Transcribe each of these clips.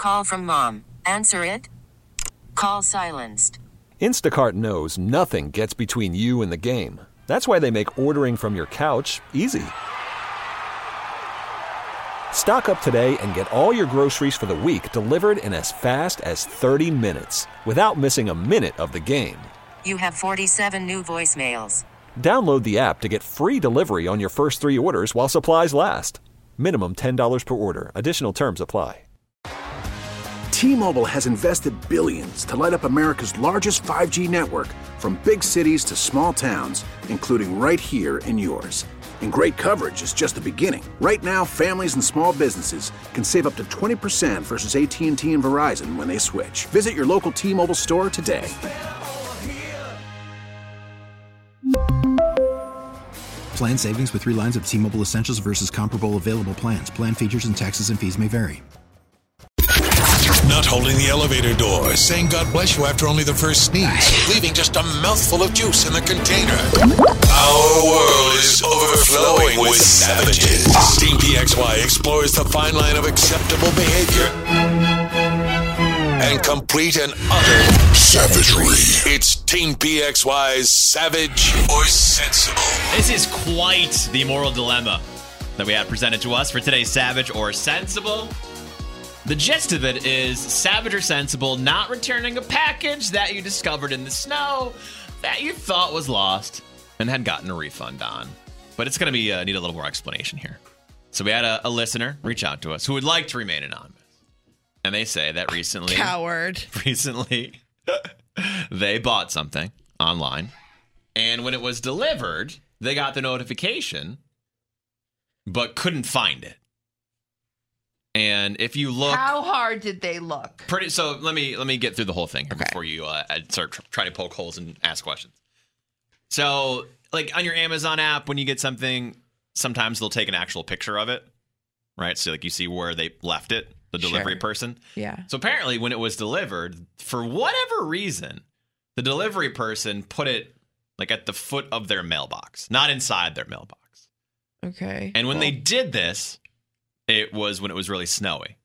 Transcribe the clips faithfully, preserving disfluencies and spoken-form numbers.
Call from mom. Answer it. Call silenced. Instacart knows nothing gets between you and the game. That's why they make ordering from your couch easy. Stock up today and get all your groceries for the week delivered in as fast as thirty minutes without missing a minute of the game. You have forty-seven new voicemails. Download the app to get free delivery on your first three orders while supplies last. Minimum ten dollars per order. Additional terms apply. T-Mobile has invested billions to light up America's largest five G network, from big cities to small towns, including right here in yours. And great coverage is just the beginning. Right now, families and small businesses can save up to twenty percent versus A T and T and Verizon when they switch. Visit your local T-Mobile store today. Plan savings with three lines of T-Mobile Essentials versus comparable available plans. Plan features and taxes and fees may vary. Not holding the elevator door, saying God bless you after only the first sneeze, leaving just a mouthful of juice in the container. Our world is overflowing with savages. Team P X Y explores the fine line of acceptable behavior and complete and utter savagery. It's Team P X Y's Savage or Sensible. This is quite the moral dilemma that we have presented to us for today's Savage or Sensible. The gist of it is savage or sensible not returning a package that you discovered in the snow that you thought was lost and had gotten a refund on. But it's going to be uh, need a little more explanation here. So we had a, a listener reach out to us who would like to remain anonymous. And they say that recently... Coward. Recently, they bought something online. And when it was delivered, they got the notification, but couldn't find it. And if you look, how hard did they look? Pretty. So let me let me get through the whole thing here okay. before you uh, start tr- trying to poke holes and ask questions. So, like on your Amazon app, when you get something, sometimes they'll take an actual picture of it, right? So, like you see where they left it, the delivery sure. person. Yeah. So apparently, when it was delivered, for whatever reason, the delivery person put it like at the foot of their mailbox, not inside their mailbox. Okay. And when well. they did this, it was when it was really snowy.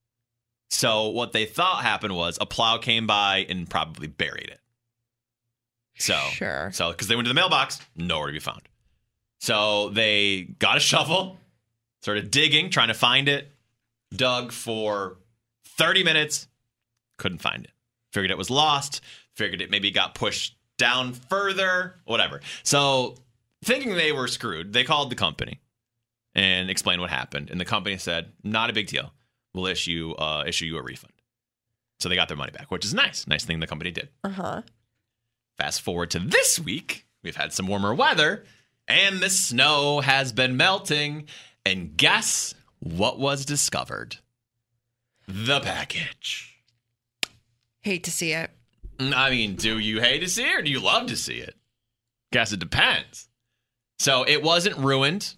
So what they thought happened was a plow came by and probably buried it. So, sure. So, because they went to the mailbox, nowhere to be found. So they got a shovel, started digging, trying to find it, dug for thirty minutes, couldn't find it. Figured it was lost, figured it maybe got pushed down further, whatever. So thinking they were screwed, they called the company and explained what happened. And the company said, not a big deal. We'll issue uh, issue you a refund. So they got their money back, which is nice. Nice thing the company did. Uh-huh. Fast forward to this week. We've had some warmer weather, and the snow has been melting. And guess what was discovered? The package. Hate to see it. I mean, do you hate to see it or do you love to see it? Guess it depends. So it wasn't ruined.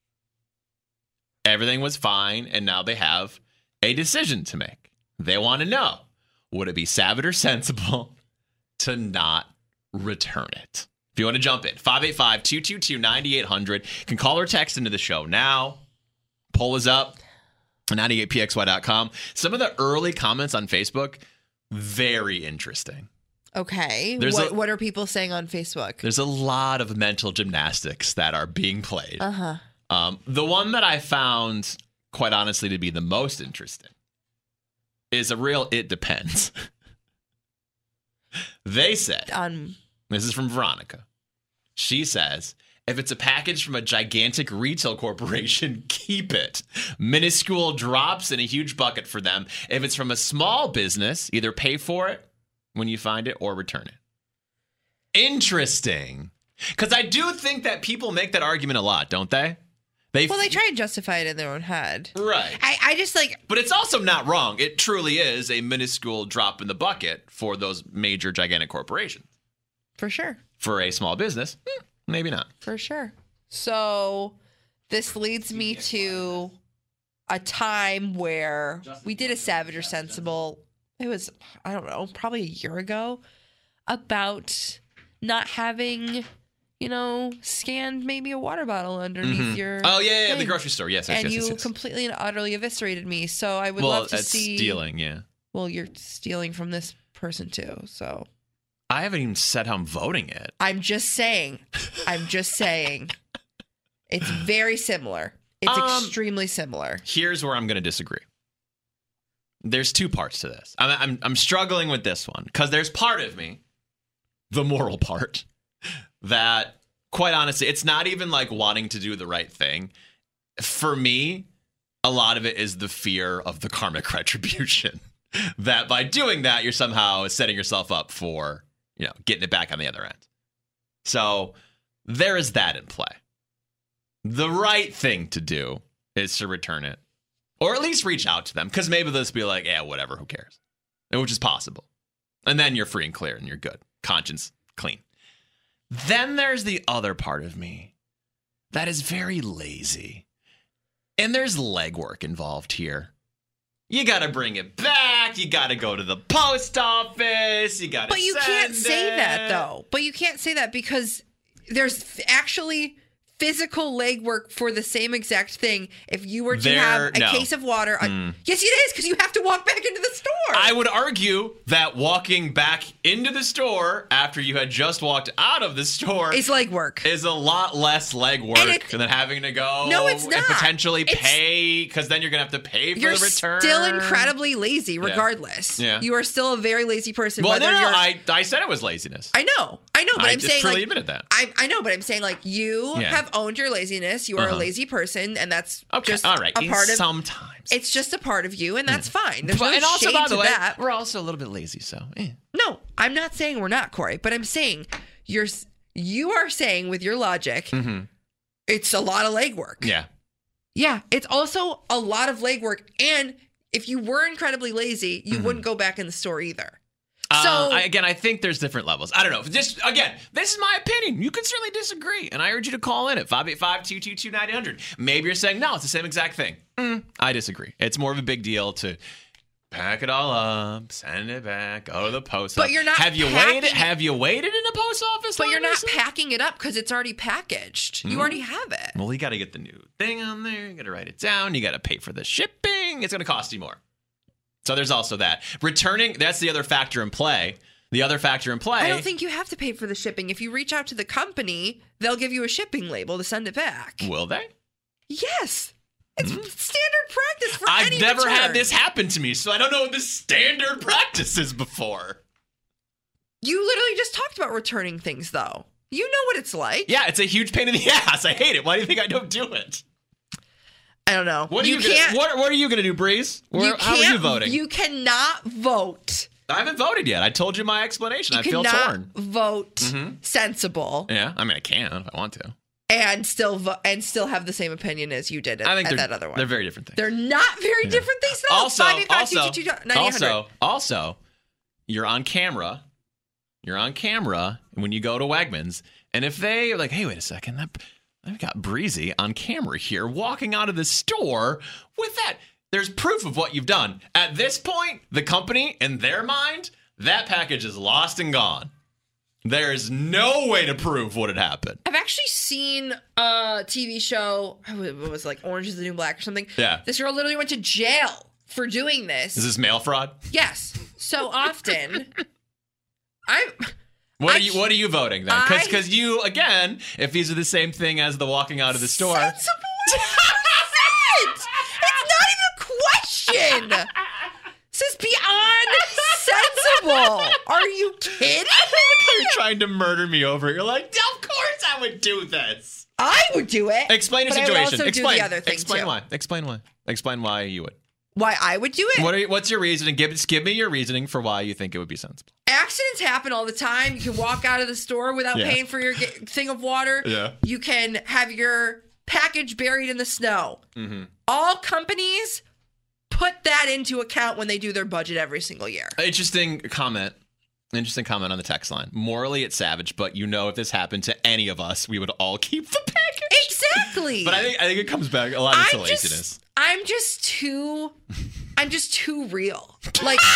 Everything was fine, and now they have a decision to make. They want to know, would it be savage or sensible to not return it? If you want to jump in, five eight five, two two two, nine eight hundred. You can call or text into the show now. Poll is up on ninety-eight P X Y dot com. Some of the early comments on Facebook, very interesting. Okay. There's what, a, what are people saying on Facebook? There's a lot of mental gymnastics that are being played. Uh-huh. Um, the one that I found, quite honestly, to be the most interesting is a real it depends. They said, um, this is from Veronica. She says, if it's a package from a gigantic retail corporation, keep it. Minuscule drops in a huge bucket for them. If it's from a small business, either pay for it when you find it or return it. Interesting. Because I do think that people make that argument a lot, don't they? They well, they try and justify it in their own head. Right. I, I just like... But it's also not wrong. It truly is a minuscule drop in the bucket for those major, gigantic corporations. For sure. For a small business, hmm, maybe not. For sure. So this leads me to a time where we did a Savage or Sensible. It was, I don't know, probably a year ago, about not having you know, scanned maybe a water bottle underneath Mhm. your Oh, yeah, yeah, yeah, the thing. grocery store. Yes, yes, and yes, you yes, yes. completely and utterly eviscerated me. So I would well, love to that's see stealing, yeah. Well, you're stealing from this person too. So I haven't even said how I'm voting it. I'm just saying. I'm just saying. It's very similar. It's Um, extremely similar. Here's where I'm going to disagree. There's two parts to this. I'm I'm, I'm struggling with this one because there's part of me, the moral part, that quite honestly, it's not even like wanting to do the right thing. For me, a lot of it is the fear of the karmic retribution. That by doing that, you're somehow setting yourself up for, you know, getting it back on the other end. So there is that in play. The right thing to do is to return it. Or at least reach out to them, because maybe they'll just be like, yeah, whatever, who cares? Which is possible. And then you're free and clear and you're good. Conscience clean. Then there's the other part of me that is very lazy. And there's legwork involved here. You got to bring it back. You got to go to the post office. You got to But you can't say that, though. But you can't say that because there's actually physical legwork for the same exact thing if you were to There- have a no. case of water. On, Yes, it is, because you have to walk back into the store. I would argue that walking back into the store after you had just walked out of the store It's legwork. is a lot less legwork And it- than having to go No, it's and not. potentially It's- pay, because then you're going to have to pay for You're the return. still incredibly lazy, regardless. Yeah. You are still a very lazy person. Well, whether no, no, you're, I, I said it was laziness. I know, I know, but I I'm just saying freely like admitted that. I, I know, but I'm saying like you Yeah. have owned your laziness. You are Uh-huh. a lazy person, and that's Okay, just all right. a part of. Sometimes. It's just a part of you, and that's fine. There's But- no and also, shade by the to way, that. we're also a little bit lazy, so eh. No, I'm not saying we're not, Corey, but I'm saying you're you are saying with your logic, Mm-hmm. it's a lot of legwork. Yeah. Yeah, it's also a lot of legwork, and if you were incredibly lazy, you Mm-hmm. wouldn't go back in the store either. Uh, So I, again, I think there's different levels. I don't know. Just again, this is my opinion. You can certainly disagree, and I urge you to call in at five eight five, two two two, nine hundred. Maybe you're saying no, it's the same exact thing. Mm, I disagree. It's more of a big deal to pack it all up, send it back, go to the post But office. you're not Have you packing waited? it- Have you waited in a post office? but line you're not recently? packing it up because it's already packaged. You already have it. Well, you got to get the new thing on there. You got to write it down. You got to pay for the shipping. It's going to cost you more. So there's also that. Returning, that's the other factor in play. The other factor in play. I don't think you have to pay for the shipping. If you reach out to the company, they'll give you a shipping label to send it back. Will they? Yes. It's standard practice for I've any never had return. this happen to me, so I don't know what the standard practice is before. You literally just talked about returning things, though. You know what it's like. Yeah, it's a huge pain in the ass. I hate it. Why do you think I don't do it? I don't know. What are you, can't. gonna, what, what are you going to do, Breeze? Where, you how are can't- you voting? You cannot vote. I haven't voted yet. I told you my explanation. You I feel cannot torn. vote Mhm. sensible Yeah, I mean, I can if I want to. and still vo- and still have the same opinion as you did at, I think at they're, that other one. they're very different things. They're not very different things. No, also, five eight five, also, two two two, nine hundred. also, also, you're on camera. You're on camera when you go to Wegmans, and if they are like, "Hey, wait a second, that I've got Breezy on camera here, walking out of the store with that," there's proof of what you've done. At this point, the company, in their mind, that package is lost and gone. There is no way to prove what had happened. I've actually seen a T V show. What was it, like Orange is the New Black or something? Yeah. This girl literally went to jail for doing this. Is this mail fraud? Yes. So often, I'm. What I are you? What are you voting then? I- Because you again, if these are the same thing as the walking out of the store. Sensible. What is it? It's not even a question. This is beyond sensible. Are you kidding? You're trying to murder me over it. You're like, of course I would do this. I would do it. Explain your but situation. I would also Explain. do the other thing Explain too. why. Explain why. Explain why you would. Why I would do it? What are you, what's your reasoning? Give just give me your reasoning for why you think it would be sensible. Accidents happen all the time. You can walk out of the store without Yeah. paying for your ga- thing of water. Yeah. You can have your package buried in the snow. Mm-hmm. All companies put that into account when they do their budget every single year. Interesting comment. Interesting comment on the text line. Morally, it's savage, but you know, if this happened to any of us, we would all keep the package. Exactly. But I think I think it comes back a lot to I'm laziness. just, I'm just too, I'm just too real. Like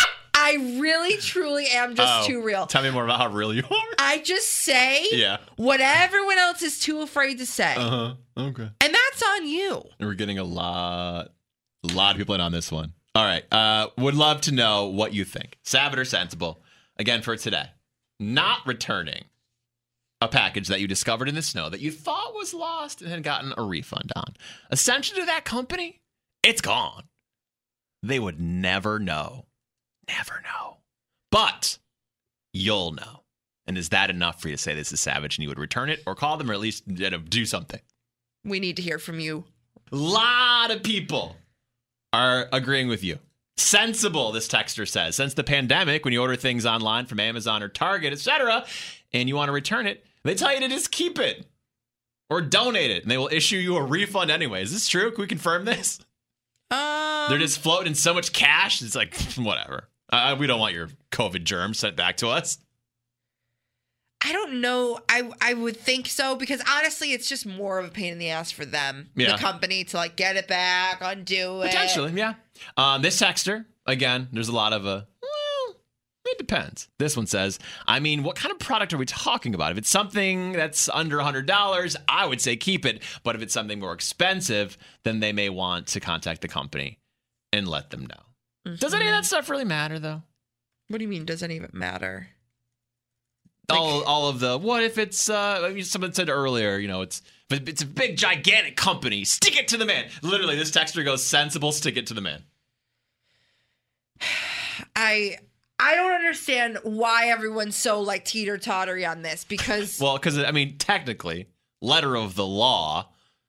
I really, truly am just Oh, too real. Tell me more about how real you are. I just say Yeah. what everyone else is too afraid to say. Uh-huh. Okay. And that's on you. We're getting a lot, a lot of people in on this one. All right. Uh, would love to know what you think. Savage or sensible? Again, for today. Not returning a package that you discovered in the snow that you thought was lost and had gotten a refund on. Essentially to that company, it's gone. They would never know. Never know. But you'll know. And is that enough for you to say this is savage and you would return it or call them or at least you know, do something? We need to hear from you. A lot of people are agreeing with you. Sensible, this texter says. Since the pandemic, when you order things online from Amazon or Target, et cetera, and you want to return it, they tell you to just keep it or donate it, and they will issue you a refund anyway. Is this true? Can we confirm this? Um, They're just floating so much cash. It's like, whatever. Uh, we don't want your COVID germs sent back to us. I don't know. I I would think so because honestly, it's just more of a pain in the ass for them, Yeah. the company, to like get it back, undo it. Potentially, yeah. Um, this texter, again, there's a lot of a, well, it depends. This one says, I mean, what kind of product are we talking about? If it's something that's under one hundred dollars, I would say keep it. But if it's something more expensive, then they may want to contact the company and let them know. Mm-hmm. Does any of that stuff really matter, though? What do you mean, doesn't even matter? all, Like- all of the, what if it's, uh, like someone said earlier, you know, it's, if it's a big, gigantic company, stick it to the man. Literally, this texter goes, sensible, stick it to the man. I I don't understand why everyone's so like teeter-tottery on this because Well, because, I mean, technically, letter of the law,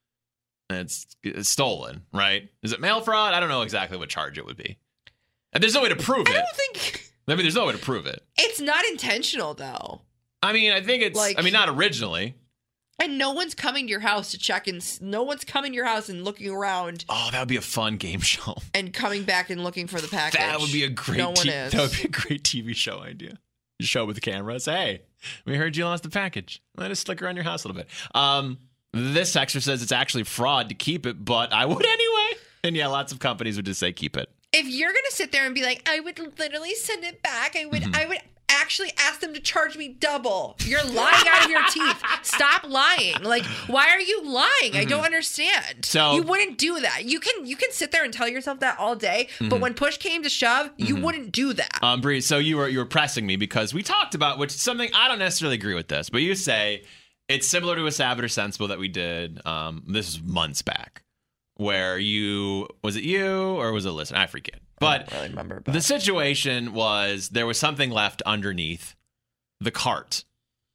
it's, it's stolen, right? Is it mail fraud? I don't know exactly what charge it would be. And there's no way to prove I it. don't think I mean, there's no way to prove it. it's not intentional though. I mean, I think it's, Like- I mean, not originally. And no one's coming to your house to check and s- no one's coming to your house and looking around Oh, that would be a fun game show. and coming back and looking for the package. That would be a great, No one t- is. that would be a great T V show idea. You show with the camera. Say, hey, we heard you lost the package. Let us stick around your house a little bit. Um, this texter says it's actually fraud to keep it, but I would anyway. And yeah, lots of companies would just say keep it. If you're gonna sit there and be like, I would literally send it back, I would Mm-hmm. I would actually ask them to charge me double. You're lying out of your teeth. Stop lying. Like, why are you lying? I don't understand. Mm-hmm. So- you wouldn't do that. You can you can sit there and tell yourself that all day, but when push came to shove, you wouldn't do that. Mm-hmm. Um, Bree, so you were you were pressing me because we talked about, which is something I don't necessarily agree with this, but you say it's similar to a Savage or Sensible that we did. Um, this is months back, where you was it you or was it a listener? I forget. But I don't really remember. But the situation was there was something left underneath the cart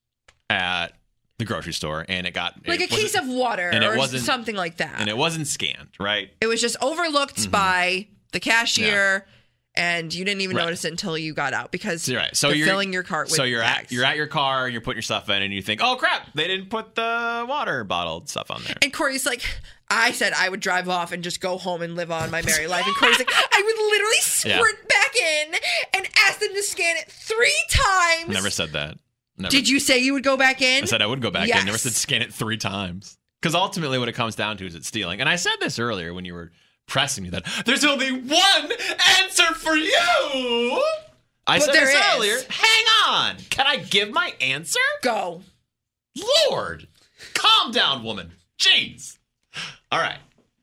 at the grocery store, and it got like a it case wasn't- of water and it or wasn't- something like that. and it wasn't scanned, right? It was just overlooked by the cashier, and you didn't even Right. notice it until you got out because So you're right. So they're you're filling your cart with so you're bags. at you're at your car and you're putting your stuff in, and you think, oh crap, they didn't put the water bottle stuff on there. And Corey's like, I said I would drive off and just go home and live on my merry life. And Corey's like, I would literally sprint Yeah. back in and ask them to scan it three times. Never said that. Never. Did you say you would go back in? I said I would go back Yes. in. Never said scan it three times. Because ultimately, what it comes down to is it's stealing. And I said this earlier when you were pressing me that there's only one answer for you. I But said there this is. earlier. Hang on. Can I give my answer? Go. Lord, calm down, woman. Jeez. All right.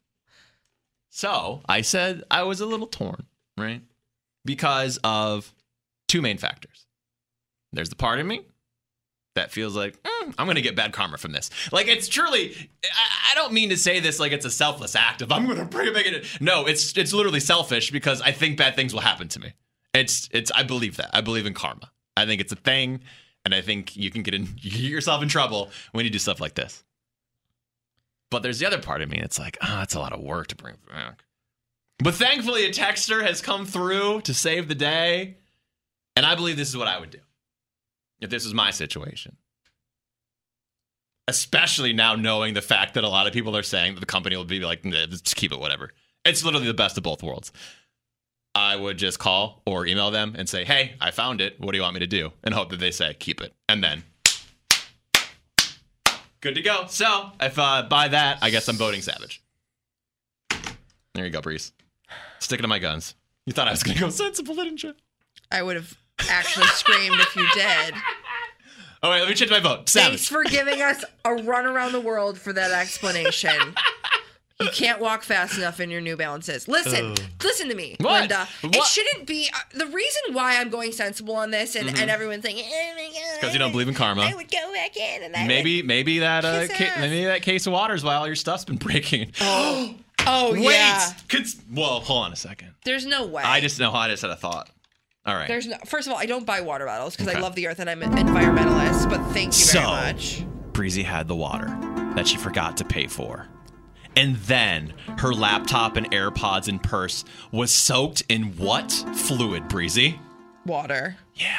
So I said I was a little torn, right? Because of two main factors. There's the part of me that feels like, mm, I'm going to get bad karma from this. Like, it's truly, I, I don't mean to say this like it's a selfless act of, I'm going to bring it back in. No, it's it's literally selfish because I think bad things will happen to me. It's, it's, I believe that. I believe in karma. I think it's a thing, and I think you can get in, you get yourself in trouble when you do stuff like this. But there's the other part of me that's like, oh, that's a lot of work to bring back. But thankfully, a texter has come through to save the day, and I believe this is what I would do if this was my situation. Especially now knowing the fact that a lot of people are saying that the company will be like, nah, just keep it, whatever. It's literally the best of both worlds. I would just call or email them and say, hey, I found it. What do you want me to do? And hope that they say, keep it. And then, good to go. So, if uh, by that, I guess I'm voting Savage. There you go, Breeze. Sticking to my guns. You thought I was going to go sensible, didn't you? I would have actually screamed if you did. Oh, wait, let me change my vote. Savage. Thanks for giving us a run around the world for that explanation. You can't walk fast enough in your New Balances. Listen, Ugh. listen to me, What? Linda. What? It shouldn't be. Uh, the reason why I'm going sensible on this, and, Mhm. and everyone's thinking, oh my God. Because you don't believe in karma. I would go back in and I Maybe, would maybe that, uh, kiss ca- ass. maybe that case of water is why all your stuff's been breaking. Oh, oh Wait. yeah. Cons- Whoa, hold on a second. There's no way. I just know. I just had a thought. All right. There's no. First of all, I don't buy water bottles because Okay. I love the earth and I'm an environmentalist. But thank you so, very much. Breezy had the water that she forgot to pay for. And then her laptop and AirPods and purse was soaked in what fluid, Breezy? Water. Yeah.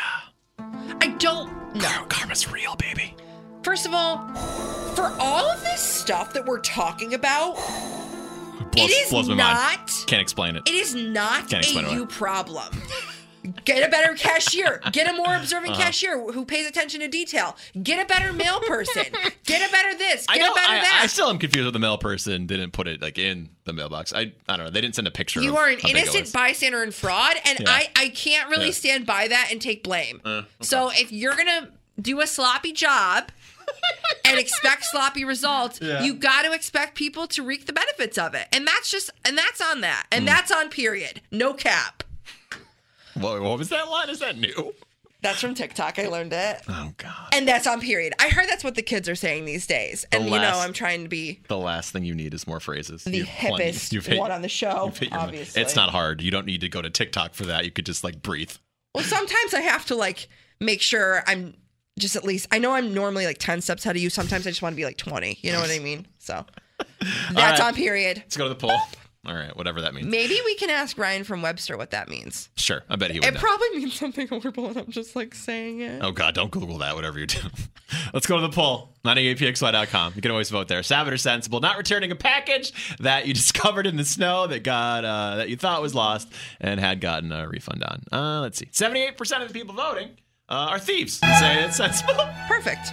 I don't know. Karma's real, baby. First of all, for all of this stuff that we're talking about, Blows, it is blows my not. mind. Can't explain it. It is not Can't explain a it. you problem. Get a better cashier. Get a more observant Uh-huh. cashier who pays attention to detail. Get a better mail person. Get a better this. I Get know. a better I, that. I still am confused with the mail person didn't put it like in the mailbox. I I don't know. They didn't send a picture. You of are an how big it innocent was. bystander and fraud, and Yeah. I, I can't really Yeah. stand by that and take blame. Uh, okay. So if you're gonna do a sloppy job and expect sloppy results, Yeah. you got to expect people to reap the benefits of it, and that's just and that's on that, and Hmm. that's on period. No cap. What, what was that line? Is that new? That's from TikTok. I learned it. Oh God. And that's on period. I heard that's what the kids are saying these days. The And you know, last- I'm trying to be The last thing you need is more phrases. the You've plenty- hippest you've hit- one on the show, you've hit your- obviously. It's not hard. You don't need to go to TikTok for that. You could just like breathe. Well, sometimes I have to like make sure I'm just at least, I know I'm normally like ten steps ahead of you. Sometimes I just want to be like twenty. You know what I mean? So that's right. on period. Let's go to the poll. All right, whatever that means. Maybe we can ask Ryan from Webster what that means. Sure, I bet he would It know. probably means something horrible, and I'm just like saying it. Oh God, don't Google that, whatever you do. Let's go to the poll. ninety-eight P X Y dot com. You can always vote there. Savage or sensible, not returning a package that you discovered in the snow that got uh, that you thought was lost and had gotten a refund on. Uh, let's see. seventy-eight percent of the people voting uh, are thieves. Say it's sensible. Perfect.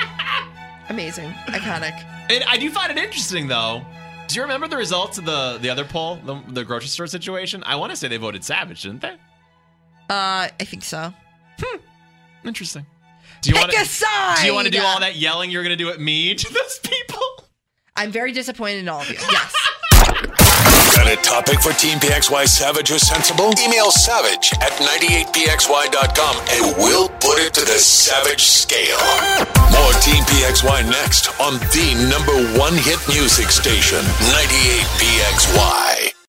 Amazing. Iconic. And I do find it interesting, though. Do you remember the results of the, the other poll, the, the grocery store situation? I want to say they voted Savage, didn't they? Uh, I think so. Interesting. Do you Pick wanna, a side! Do you want to do all that yelling you're going to do at me to those people? I'm very disappointed in all of you. Yes. Got a topic for Team P X Y Savage or Sensible? Email savage at ninety-eight p x y dot com and we'll put it to the Savage scale. More Team P X Y next on the number one hit music station, ninety-eight P X Y.